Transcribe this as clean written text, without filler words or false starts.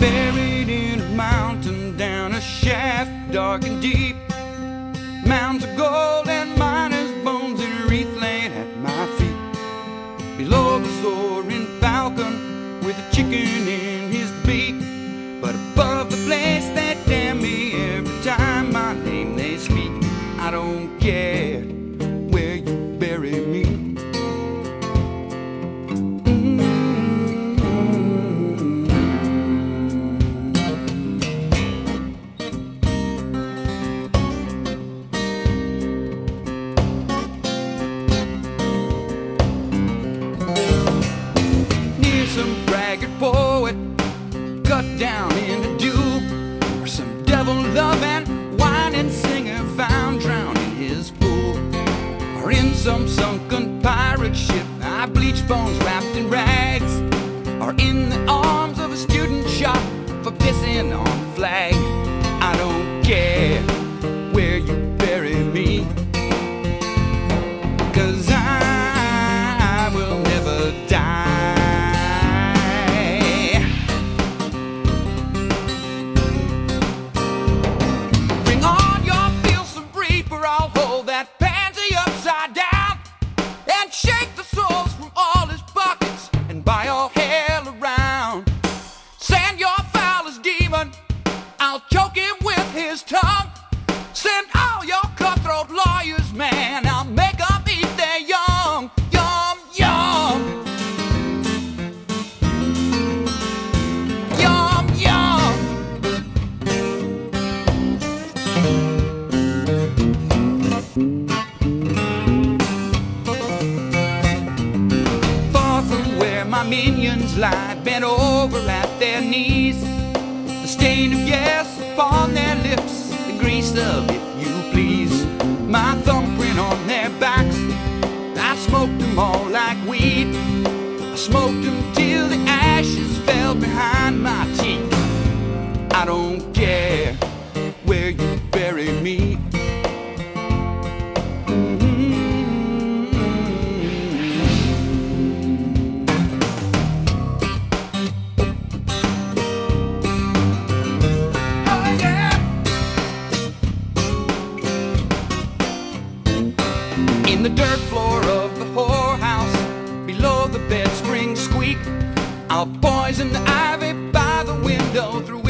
Buried in a mountain, down a shaft dark and deep. Mounds of gold and miners' bones in a wreath laid at my feet. Below the soaring falcon with a chicken in his beak. But above the place they damn me every time my name they speak. I don't care where you bury me. Some braggart poet cut down in the dew, or some devil-loving whining singer found drowned in his pool, or in some sunken pirate ship I bleached bones wrapped in rags, or in the arms of a student shot for pissing on the flag. I don't care where you bury me, 'cause I will never die. Shake the souls from all his pockets and buy all hell around. Send your foulest demon, I'll choke him with his tongue. Send all your cutthroat lawyers, man, I'll make them eat their young. Yum, yum. Yum, yum. My minions lie bent over at their knees, the stain of yes upon their lips, the grease of if you please. My thumbprint on their backs, I smoked them all like weed. I smoked them till the ashes fell behind my teeth. I don't care where you bury me. In the dirt floor of the whorehouse, below the bed springs squeak, I'll poison the ivy by the window through